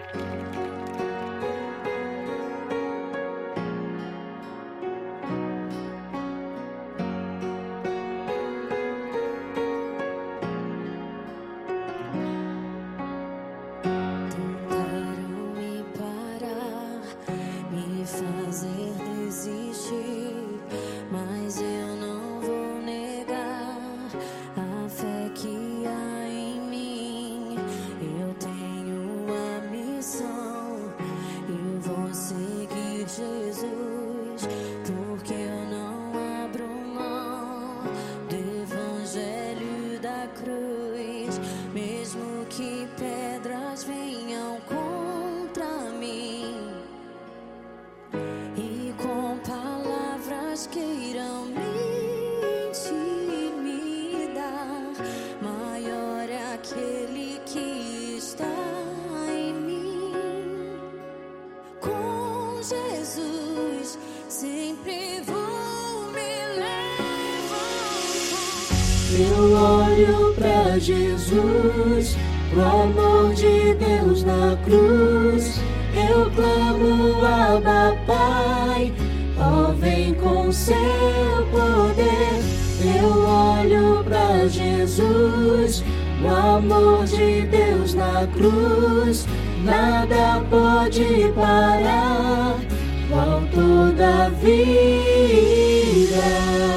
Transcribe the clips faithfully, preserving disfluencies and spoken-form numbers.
Fazer desistir, mas eu não vou negar a fé que há em mim. Eu tenho a missão, eu vou seguir Jesus, porque eu não abro mão do evangelho da cruz, mesmo que pedras venham contra mim e com palavras queiram me intimidar. Maior é aquele que está em mim. Com Jesus sempre vou me levantar. Eu olho pra Jesus, o amor de Deus na cruz. Eu clamo, Abba, Pai, ó, vem com seu poder. Eu olho pra Jesus, o amor de Deus na cruz. Nada pode parar o autor da vida.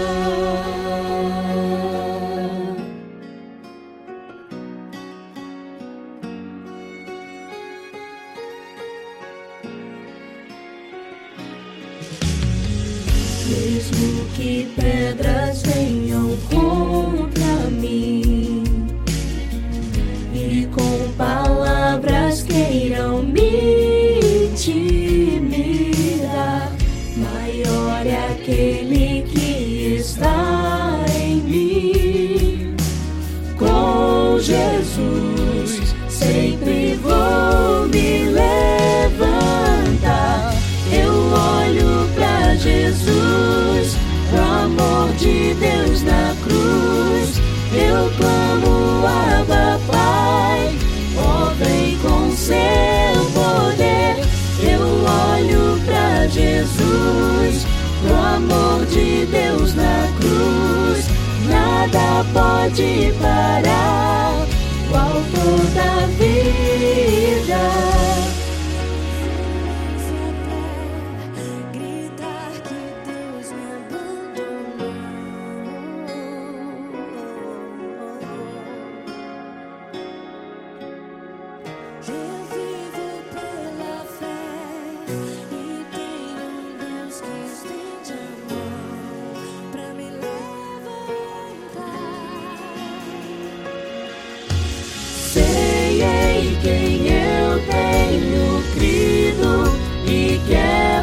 Mesmo que pedras venham contra mim e com palavras queiram me intimidar, maior é aquele que está em mim. Com Jesus sempre vou me levantar. Eu olho pra Jesus, o amor de Deus na cruz. Eu clamo, Abba, Pai, ó, vem com seu poder. Eu olho pra Jesus, o amor de Deus na cruz. Nada pode parar o autor da vida. Sei em quem eu tenho crido e quero